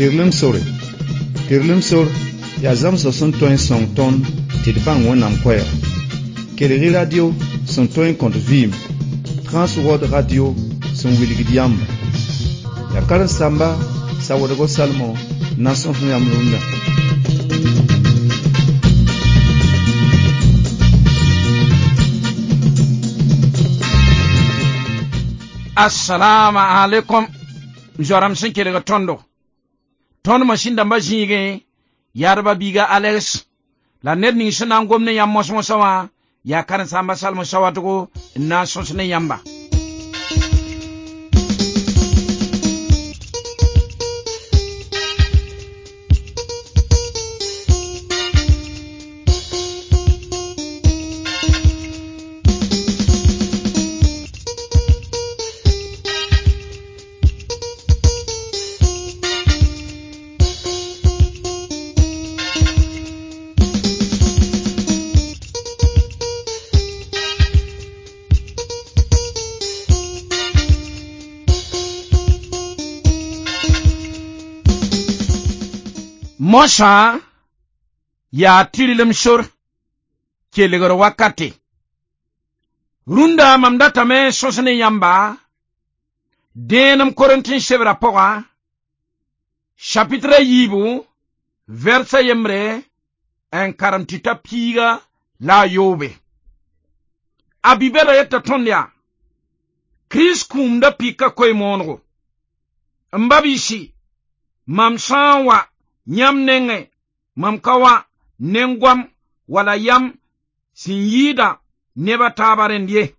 Tirlem Sor ya zam so son toin son ton te bang wonam kwaya. Kelere radio son toin contre vim. Transworld radio son wilgidiam. Ya karan samba sa wodago salmo nason yamrunda. Assalamu alaikum. Joram sin kelega tondo machine da mbajige yarba biga Alex la ned ni sina ngomne yam mosmo sawa ya kan samba salmo sawa to na sosne yamba Mosha ya Tirlem Sor kelegor wakati runda mamdata me sosne yamba denam Corinthien chevra poga chapitre yibu verset yemre en 48 piga la yobe abibera yetta tondia Chris kumda pika koy mongo mbabishi mamsanwa nyam nenge mamkawa nengwam wala yam sinyida neba tabarendie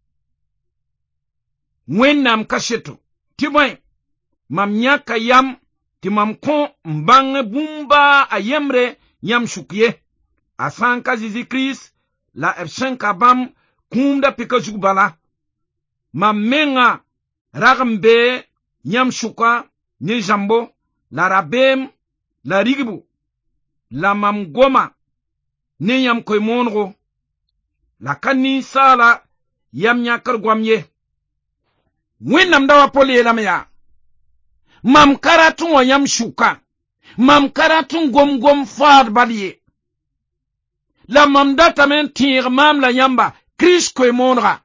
wennam kashetu timoy mam nyaka yam timam kon mbange bumba ayemre nyam shukye asanka zizi Chris la efshenka bam kumda pika jukbala mam menga ragambe nyam shuka ni jambo la rabem la rigibu la mam goma ne yam koy mongo la kanni sala yam nyakar gwamye wennam dawa poli elamya mam karatun wa yam shuka mam karatun gom fad baliye la mam data men tir mam la yamba Chris koy monga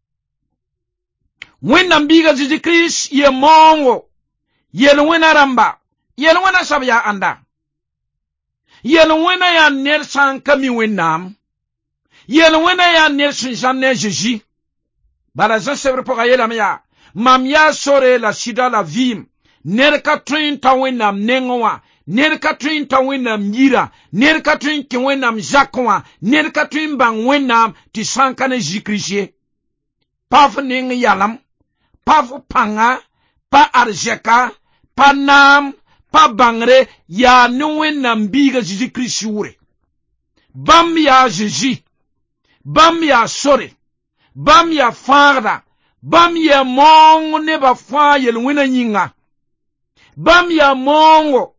wennam biga zizi Chris ye mongo yel wena ramba yel wena sabya anda yel wena ya ner san kami wenam yel wena ya ner sin ne jeji bala za sebre poka yela mya mam ya sore la sida la vim ner ka trin ta wenam nengowa ner ka trin ta wenam yira ner ka trin ki wenam jakwa ner ka trin bang wenam ti san kana jikrisie paf ning yalam paf panga pa arjeka pa nam pa bangre ya nuwen na mbiga Jésus Christ wure bam ya Jésus bam ya sore bam ya farda bam ya mongo ne ba fa yel wena nyinga bam ya mongo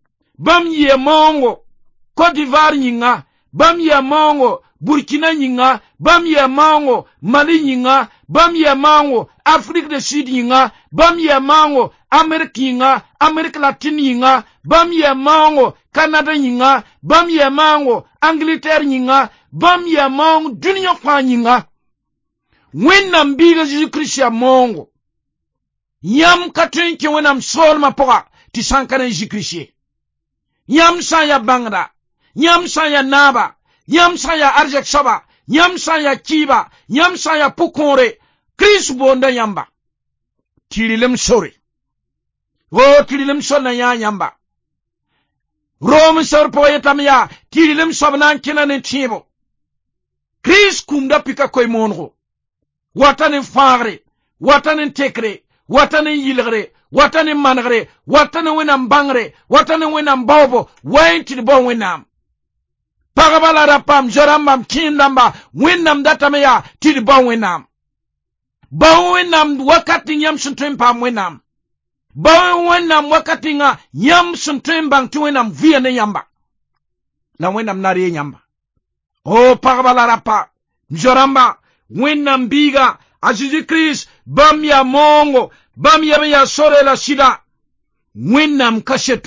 Côte d'Ivoire nyinga bam ya mongo Burkina nyinga bam ya mongo Mali nyinga bam ya mongo Afrique du Sud nyinga bam ya mongo Amérique nyinga Amérique latine nyinga bam ya mongo Canada nyinga bam ya mongo Angleterre nyinga bam ya mongo dunia kwa nyinga wenna mbiga Jésus Christ ya mongo yam katwenke wenam sol mapoka ti sankana Jésus Christ yam sa ya bangda yam sa ya naba yam sa ya arjek saba yam sa ya kiba yam sa ya pukore Christ bonda yamba Tirlem sore Tirlem sona ya yamba Rome sor poetam ya Tirlem sobnan kinane tibo Christ kumda pika koy mongo watanen fagre watanen tekre watanen yilgre watanen mangre watanen wenam bangre watanen wenam bobo wainti de bon wenam pagabala rapam jorambam kindamba wenam datameya ti de bon wenam ba wenam wakati nyam suntum pam wenam ba wenam wakati nga nyam suntum bang ti wenam via ne yamba la wenam nari yamba pagabala rapa joramba wenam biga a Jésus Christ bam ya mongo bam ya sore la sida wenam kasheto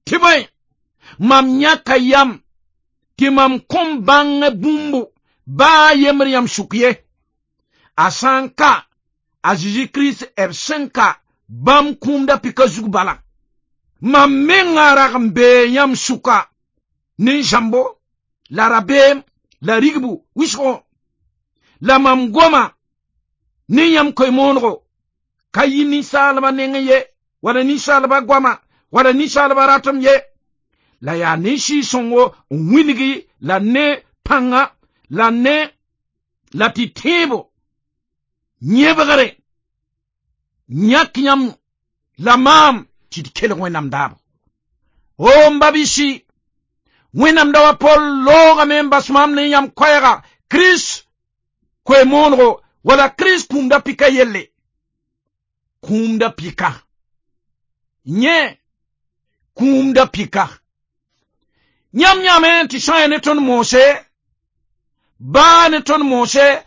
Tibai, mam nyaka yam, ti mam kom bang bumbu, ba yemri yam shukye. Asanka, Ajiji Christ ersenka, bam kumda pika zugbala. Mam mengara mbe yam shuka, nin jambo, la rabem, la rigbu, wishko, la mam goma, nin yam koy monro, kayi ni salaba nengye, wala ni salaba goma, wala ni salaba ratam ye, la ya nishi songo, winigi, la ne panga, la ne, la titebo, nyebagare, nyak nyam, la mam, chitkele wenam dabo. O mbabishi, wenam dawa pol loga membas mam ne yam kwayga, Chris, kwe monro, wala Chris kumda pika yelle. Kumda pika. Nye, kumda pika. Nyam nyame ti shaya neton mose, ba neton mose,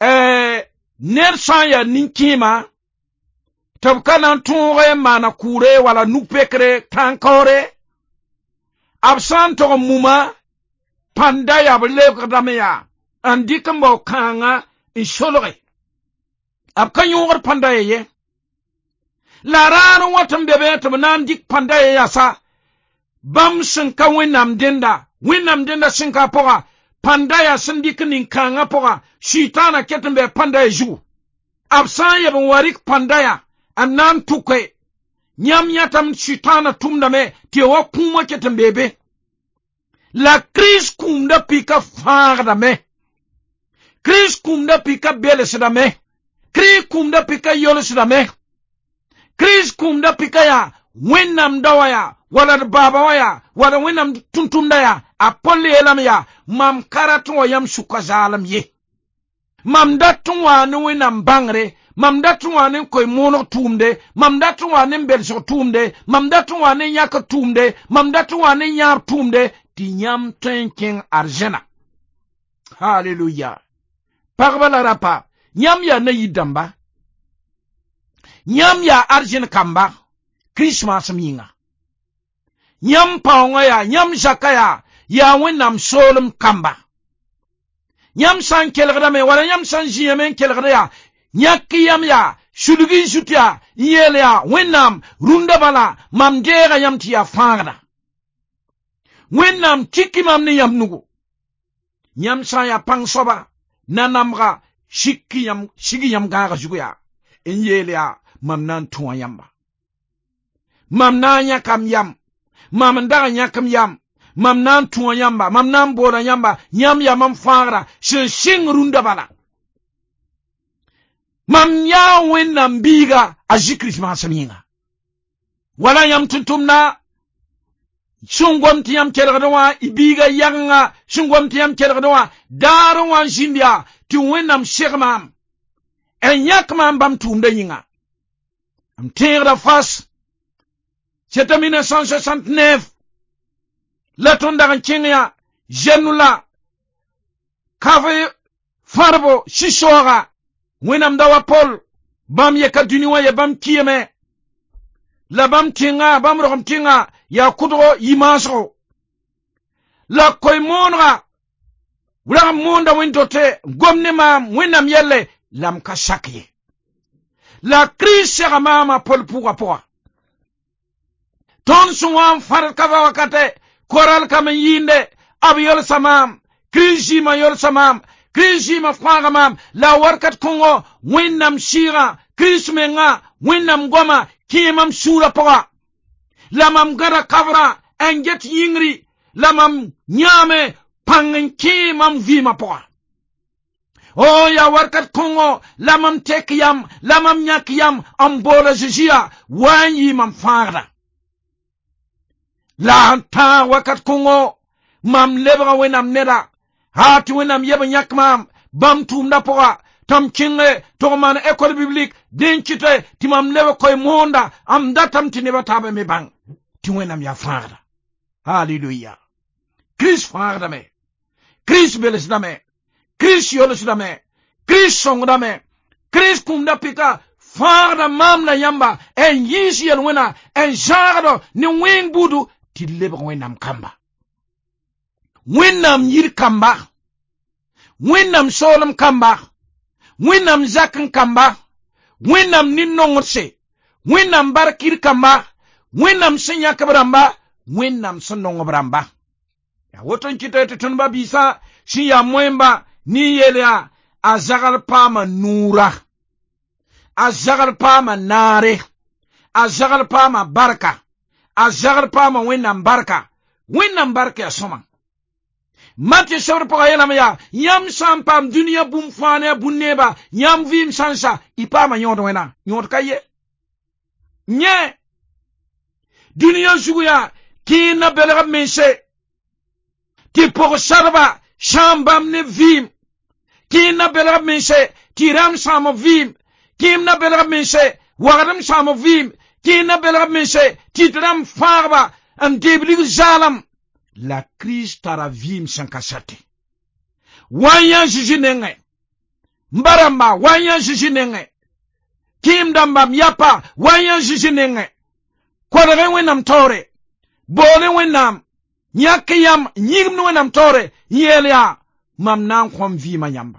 ner shaya ninkima, tabkana tunre mana kure wala nupekre tankore, absanto muma, pandaya belev andikambo kanga insolore. Abkanyungar pandaya ye. La raro watan bebe tabanan dik pandaya yasa. Bam sinka winam denda sinka poga. Pandaya sindikinin kanga poga. Shitana ketembe pandaya ju. Absan yabon warik pandaya. Anan tuke. Nyam yatam shitana tumdame. Tiwa kuma ketembebe. La crise kumda pika fardame. Crise kumda pika belesidame. Crise kumda pika yolesidame. Crise kumda pika ya wenam dawaya wala baba waya wala wenam tuntumda ya apolli elam ya mam karatu wa yam shukazalam ye. Mam datu wa ne wenam bangre, mam datu wa ne koy mono tumde, mam datu wa ne belso tumde, mam datu wa ne nyaka tumde, mam datu wa ne nyar tumde, ti nyam tenking arjena. Hallelujah. Pagbala rapa, nyam ya na yidamba. Nyam ya arjena kamba, Christmas minga. Nyam paonga ya, nyam zakaya, ya wenam solum kamba. Nyam san kelgdame, wala nyam san jiyemen kelgda ya, nyaki yam ya, shulugi shutia, yele ya, wenam, rundabala, mamdera yam tiya fangda. Wenam chiki mamni yam nugu. Nyam san ya pang soba, nanamga, shigi yam gaga juguya. Enyele ya, mamnan tuwa yamba. Mamnan yakam yam. Mamandara yakam yam. Mamnan tuwa yamba. Mamnan bola yamba. Yam ya mam fara. Shing runda bala. Mam ya wenam biga. Aji Christmas minga. Wala yam tuntumna. Shungwam tiyam kelgadawa. Ibiga yanga. Shungwam tiyam kelgadawa. Darwa jindia. Ti wenam shirmam. En yakman bam tumda yinga. Am tira fas. C'était 1969. La tonda Kenya. Jenula. Kave. Farbo. Shishora. Wenam dawa Paul. Bam yeka duniwa ya bam kiyeme. La bam tinga. Bam roham tinga. Ya kudro yimasro. La koy monra. Wala monda windote. Gomne mam. Wenam yelle. Lam kashakye. La crise sera mama Paul pour. Ton suwan far kava wakate, koral kama yinde, abiyol samam, crise ma yol samam, crise ma frangamam, la warkat kongo, winnam shira, crise menga, winnam goma, kimam shura poa. La mam gara kavra, enget yingri, la mam nyame, pangin kimam vima poa. Oh ya warkat kongo, lamam tek yam, lamam nyak yam, ambola jijia, wanyi mam farda. La ta wakat kongo, mam lebra wenam neda, hati wenam yeba nyak mam, bam tumda poa, tam kinge, torman ekol biblik, denchite, ti mam lebe koy monda, am datam ti neba tabe me bang, ti wenam ya farda. Hallelujah. Chris farda me, Chris beles dame, Chris yolos dame, Chris song dame, Chris kumda pika, farda mam na yamba, en yisi yel wena, en jarado, ni wing budu, ti leb wẽnnaam kamba wẽnnaam yir kamba wẽnnaam soolem kamba wẽnnaam zakn kamba wẽnnaam nin-nongdse wẽnnaam barkir kamba wẽnnaam sẽn yãkb rãmba wẽnnaam sẽn nongb rãmba ya woto n kɩta tɩ tõnd ba-biisã sẽn yaa moẽmba nin-yel yaa a zagl paama nuura a zagl paama naare a zagl paama barka a zagl paama wẽnnaam barka ya sõma Matthew sabr pʋgã yeelame yaa yãmb sã n paam dũniyã bũmb fãa ne a bũmb neeba yãmb vɩɩm sã n sa y paama yõod wẽna yõod ka ye yẽ dũniyã zugu yaa kẽer na belgb mense tɩ pʋg sadba sãam bãmb ne vɩɩm kẽer na belgb mense tɩ rãmb sãam vɩɩm kẽer na belgb mense wagdem sãam vɩɩm kẽer na belgb mense tɩ d rãmb fãagba n deeblig zaalem la Christ tara vɩɩm sẽn ka sate wa n yã Zeezi nengẽ mbarãmba wa n yã Zeezi nengẽ kɩɩm dãmbam yapa wa n yã Zeezi nengẽ kodgẽ wẽnnaam taoore boole wẽnnaam yãk yam yĩgmd wẽnnaam taoore yeel yaa mam na n kõm vɩɩmã yãmba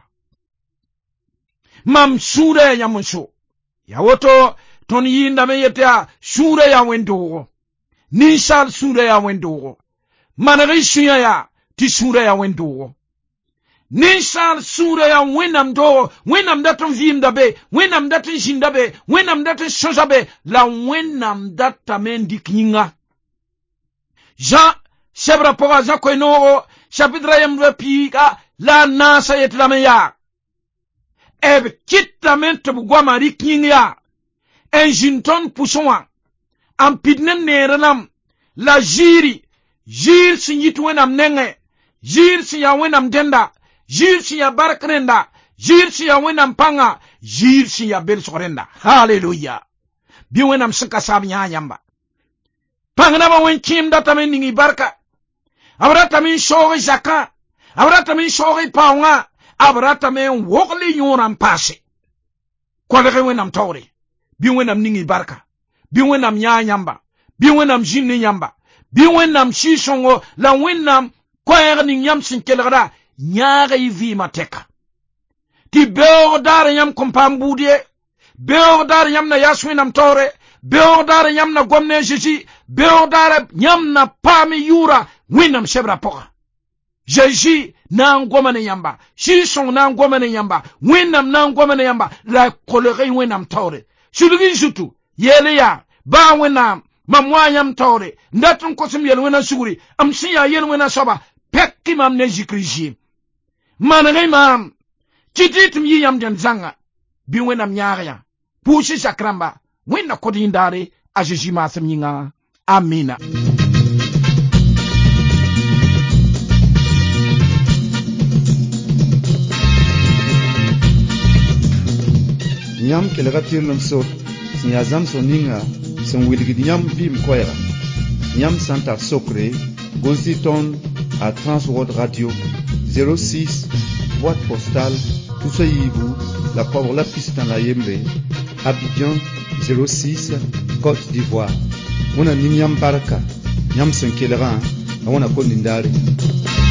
mam sũurã yaa yãmb n so ya woto tõnd yɩɩndame yetɩ yaa sũurã yaa wẽn-doogo ninsaal sũurã yaa wẽn-doogo maneg sũyã yaa tɩ sũurã yaa wẽn-doogo ninsaal sũurã yaa wẽnnaam doogo wẽnnaam dat n vɩɩmda be wẽnnaam dat n zĩnda be wẽnnaam dat n sõsa be la wẽnnaam datame n dɩk yĩnga Jean sebrã pʋgã Zã koe-noogo chapitre yembra piiga la a naasa yetlame yaa b kɩtame tɩ b goama rɩk yĩng yaa n zĩnd tõnd pʋsẽ wã n pid ne neer nam la ziiri ziir sẽn yit wẽnnaam nengẽ ziir sẽn yaa wẽnnaam dẽnda ziir sẽn yaa bark rẽnda ziir sẽn yaa wẽnnaam pãnga ziir sẽn yaa belsg rẽnda halleluya bɩ wẽnnaam sẽn ka saab yãa yãmba pãng nabã wẽn-kẽem datame n ning y barka b ratame n soog y zakã b ratame n soog y paoongã b ratame n wogl y yõorã n paase kolgẽ wẽnnaam taoore bɩ wẽnnaam ning y barka bɩ wẽnnaam yãa yãmba bɩ wẽnnaam zĩnd ne yãmba bɩ wẽnnaam sɩɩ-sõngo la wẽnnaam koɛɛg ning yãmb sẽn kelgda yãag y vɩɩmã tɛka tɩ beoog daar yãmb kõn paam buud ye beoog daar yãmb na yaas wẽnnaam taoore beoog daar yãmb na gom ne a Zeezi beoog daar yãmb na paam y yʋʋra wẽnnaam sebrã pʋga Zeezi na n goma ne yãmba sɩɩ-sõng na n goma ne yãmba wẽnnaam na n goma ne yãmba la kolg y wẽnnaam taoore sulg y zutu yeel yaa baa wẽnnaam mam wa yãmb taoore n dat n kosem yel wẽna sugri m sẽn yaa yel wẽna soaba pɛk mam ne zikr zɩɩm maneg maam tɩ tɩ tɩ m yɩ yãmb dẽnd zãnga bɩ wẽnnaam yãag yã pʋʋsy zak rãmba wẽnna kod yĩndaare a Zeezi maasem yĩnga amina yãmb kelga tɩrlem sor sẽn yaa zãmsg ninga sẽn wilgd yãmb vɩɩm koɛɛga yãmb sã n tar sokre gõs-y tõnd à Transworld Radio 06 boîte postale Toussa Yibu la pauvre la pistã la yembre Abidjan 06 Côte d'Ivoire wẽna ning yãmb barka yãmb sẽn kelgã la wẽna kod nindaare